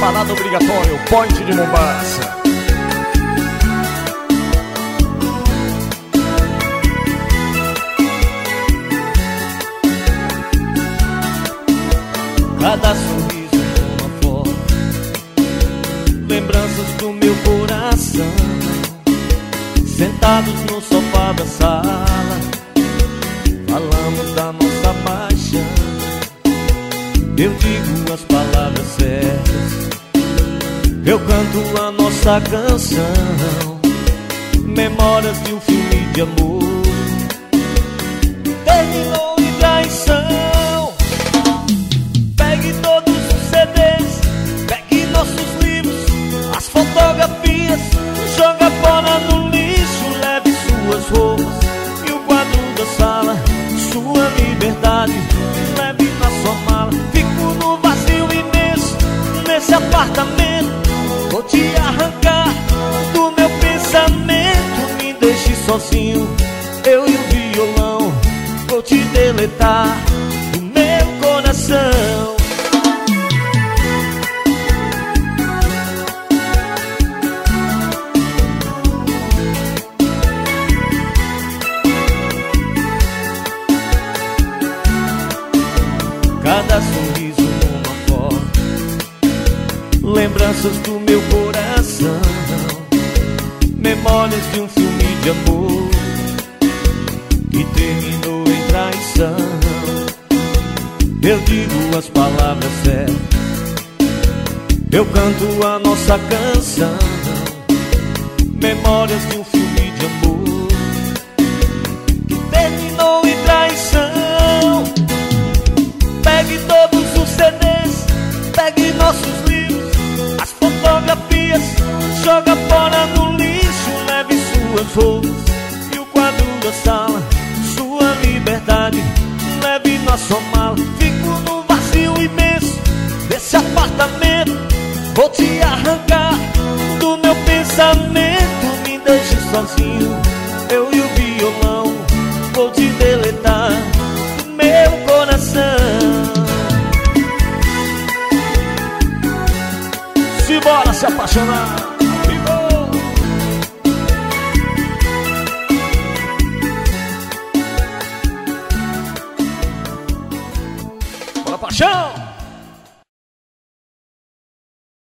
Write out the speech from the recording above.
parada obrigatória, o Point de Mombasa. Cada sorriso uma foto, lembranças do meu coração, sentados no sofá da sala, falamos da nossa paixão. Eu digo as palavras certas, eu canto a nossa canção, memórias de um filme de amor, terminou em traição. Pegue todos os CDs, pegue nossos livros, as fotografias, joga fora no lixo, leve suas roupas e o quadro da sala, sua liberdade, leve na sua mala. Fico no vazio imenso, nesse apartamento, vou te arrancar do meu pensamento. Me deixe sozinho, eu e o violão, vou te deletar do meu coração. Cada sorriso numa foto, lembranças do meu coração, memórias de um filme de amor que terminou em traição. Eu digo as palavras certas, eu canto a nossa canção, memórias de um filme de amor que terminou em traição. Pegue todos os CDs, pegue nossos livros, as fotografias, joga fora no lixo, leve suas roupas e o quadro da sala, sua liberdade, leve na sua mala. Fico no vazio imenso desse apartamento, vou te arrancar do meu pensamento. Me deixe sozinho, eu e o violão, vou te deletar do meu coração. Simbora se apaixonar.